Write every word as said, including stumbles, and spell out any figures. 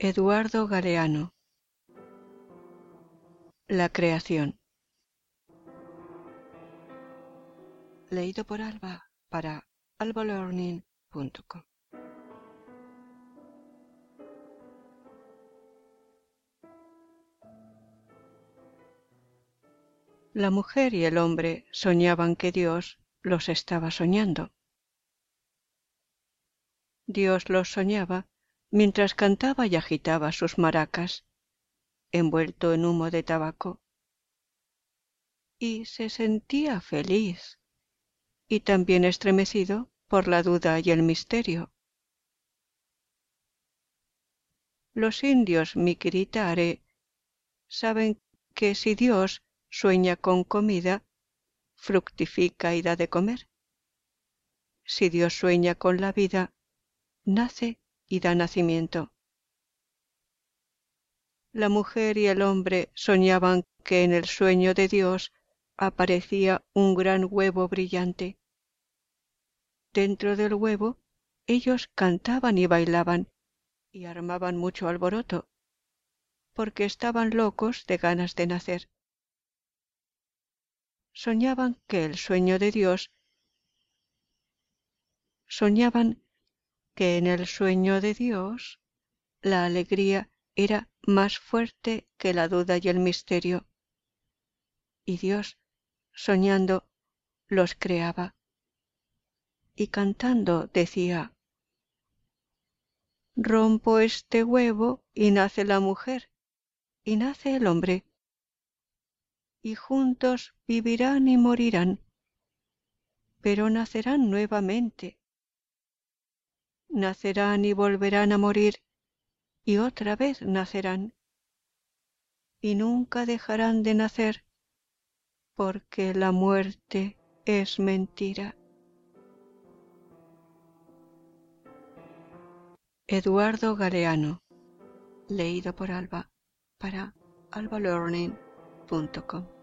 Eduardo Galeano. La creación. Leído por Alba para alba learning punto com. La mujer y el hombre soñaban que Dios los estaba soñando. Dios los soñaba mientras cantaba y agitaba sus maracas, envuelto en humo de tabaco, y se sentía feliz y también estremecido por la duda y el misterio. Los indios Mikiritare saben que si Dios sueña con comida, fructifica y da de comer. Si Dios sueña con la vida, nace y da nacimiento. La mujer y el hombre soñaban que en el sueño de Dios aparecía un gran huevo brillante. Dentro del huevo ellos cantaban y bailaban y armaban mucho alboroto, porque estaban locos de ganas de nacer. Soñaban que el sueño de Dios, soñaban que en el sueño de Dios la alegría era más fuerte que la duda y el misterio, y Dios, soñando, los creaba, y cantando decía: rompo este huevo y nace la mujer, y nace el hombre, y juntos vivirán y morirán, pero nacerán nuevamente. Nacerán y volverán a morir, y otra vez nacerán, y nunca dejarán de nacer, porque la muerte es mentira. Eduardo Galeano. Leído por Alba para alba learning punto com.